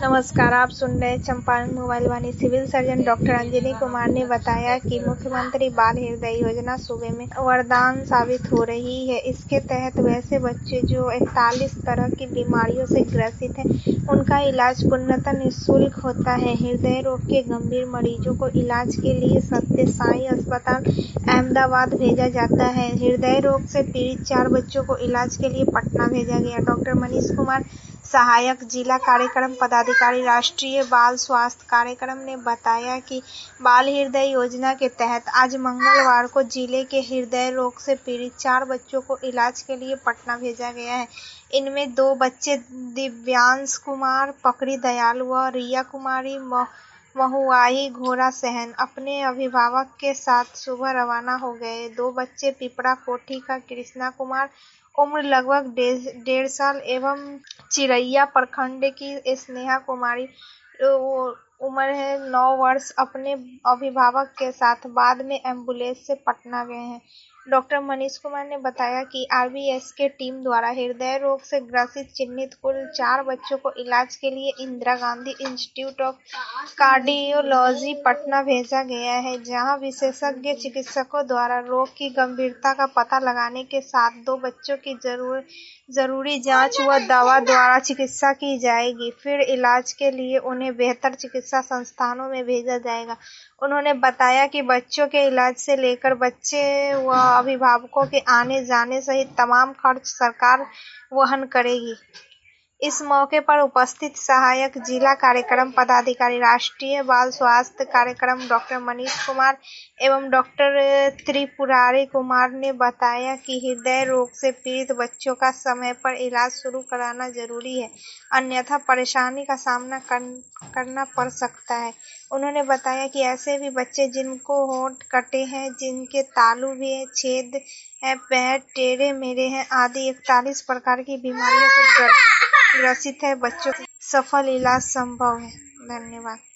नमस्कार, आप सुन रहे हैं Champaran mobile Vani. Civil surgeon doctor Anjani Kumar ने बताया कि मुख्यमंत्री बाल हृदय योजना सूबे में वरदान साबित हो रही है। इसके तहत वैसे बच्चे जो 41 तरह की बीमारियों से ग्रसित हैं, उनका इलाज पूर्णतः निःशुल्क होता है। हृदय रोग के गंभीर मरीजों को इलाज के लिए सत्य साई अस्पताल अहमदाबाद भेजा जाता है। हृदय रोग से पीड़ित 4 बच्चों को इलाज के लिए पटना भेजा गया। डॉक्टर मनीष कुमार, सहायक जिला कार्यक्रम पदाधिकारी, राष्ट्रीय बाल स्वास्थ्य कार्यक्रम ने बताया कि बाल हृदय योजना के तहत आज मंगलवार को जिले के हृदय रोग से पीड़ित 4 बच्चों को इलाज के लिए पटना भेजा गया है। इनमें 2 बच्चे दिव्यांश कुमार पकड़ी दयाल व रिया कुमारी महुआही घोड़ा सहन अपने अभिभावक के साथ सुबह रवाना हो गए। 2 बच्चे पिपरा कोठी का कृष्णा कुमार, उम्र लगभग 1.5 साल, एवं चिरैया प्रखंड की स्नेहा कुमारी, उम्र है 9 वर्ष, अपने अभिभावक के साथ बाद में एम्बुलेंस से पटना गए हैं। डॉक्टर मनीष कुमार ने बताया कि आरबीएस के टीम द्वारा हृदय रोग से ग्रसित चिन्हित कुल 4 बच्चों को इलाज के लिए Indira Gandhi institute of cardiology Patna भेजा गया है, जहां विशेषज्ञ चिकित्सकों द्वारा रोग की गंभीरता का पता लगाने के साथ 2 बच्चों की जरूरी जांच व दवा द्वारा चिकित्सा की जाएगी। फिर इलाज के लिए उन्हें बेहतर चिकित्सा संस्थानों में भेजा जाएगा। उन्होंने बताया कि बच्चों के इलाज से लेकर बच्चे व अभिभावकों के आने जाने सहित तमाम खर्च सरकार वहन करेगी। इस मौके पर उपस्थित सहायक जिला कार्यक्रम पदाधिकारी, राष्ट्रीय बाल स्वास्थ्य कार्यक्रम डॉक्टर मनीष कुमार एवं डॉक्टर त्रिपुरारी कुमार ने बताया कि हृदय रोग से पीड़ित बच्चों का समय पर इलाज शुरू कराना जरूरी है, अन्यथा परेशानी का सामना करना पड़ सकता है। उन्होंने बताया कि ऐसे भी बच्चे जिनको होंठ कटे हैं, जिनके तालू में छेद है, पैर टेढ़े मेढ़े हैं आदि 41 प्रकार की बीमारियों से ग्रसित है, बच्चों का सफल इलाज संभव है। धन्यवाद।